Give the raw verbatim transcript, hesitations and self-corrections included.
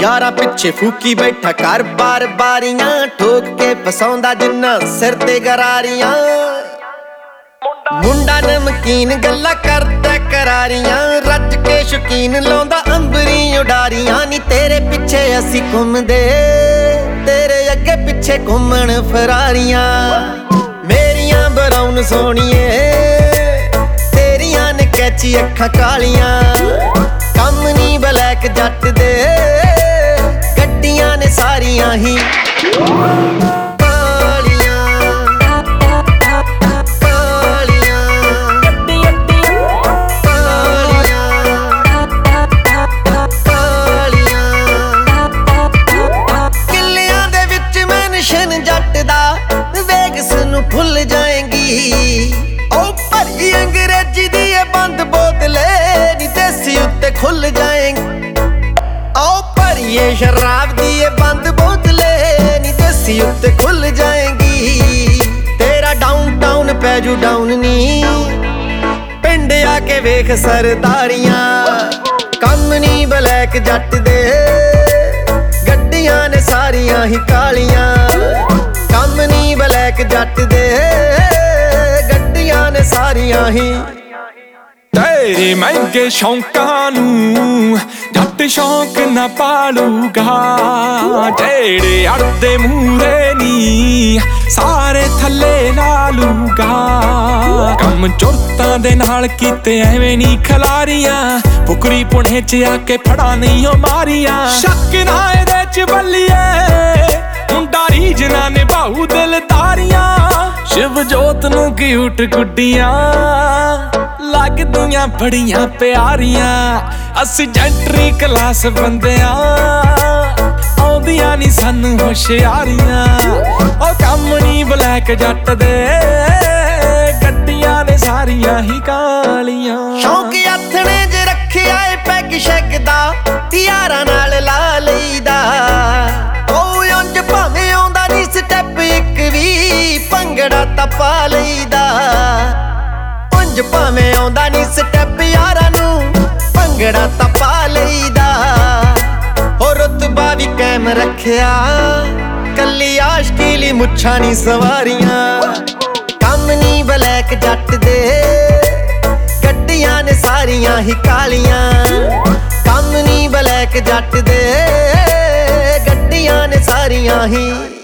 यारा पिछे फूकी बैठा कर बार बारियां ठोक के फसाउंदा जिन्ना सिर ते गरारियां मुंडा नमकीन गल्ला करदा करारियां रज के शौकीन लाउंदा अंबरी उडारियां नी तेरे पिछे असी घुमदे तेरे अगे पिछे घुमण फरारियां मेरियां ब्राउन सोहणिए तेरियां ने कैची अखां कालियां कम नी ब्लैक जट दे गड्डियां ने सारियां ही भुल जाएंगी ओ भरी अंग्रेजी दी ये बंद बोतले नी देसी उत्ते खुल जाएंगी ओ भरी ये शराब दी ये बंद बोतले नी देसी उत्ते खुल जाएंगी तेरा डाउन टाउन पैजू डाउन नी पिंड आके वेख सरदारियां कम नी ब्लैक जट दे गड्डियां ने सारियां ही कालियां कम नी ब्लैक जट दे गड्डियां ने सारियां ही तेरे महंगे शौकां नूं जट शौक ना पालूगा जेड़े अड़दे मूरे नी सारे थल्ले ला लूगा कम चुरतां दे नाल कीते एवें नी खलारियां फुकरी पुणे च आके फड़ा नहीं ओ मारियां शक ना इहदे च बल्लिए मुंडा रीजना निभाऊ दिल तारियां शिव जोत नू क्यूट गुड्डियां लगदियां बड़ियां प्यारियां असी जेंट्री क्लास बंदियां आउंदियां नी सानू होशियारियां ओ कम नी ब्लैक जट दे गड्डियां ने सारियां ही कालियां शौक अथने ज रखिया ए पैग शैग दा यारां नाल ला लईदा भंगड़ा तां पा लईदा उंज भावें आउंदा नी स्टैप यारां नूं भंगड़ा तां पा लईदा हो रुतबा भी कायम रखिया कल्ली आशकी लई मुच्छां नी सवारियां कम नी ब्लैक जट दे गड्डियां ने सारियां ही कालियां कम नी ब्लैक जट दे गड्डियां ने सारियां ही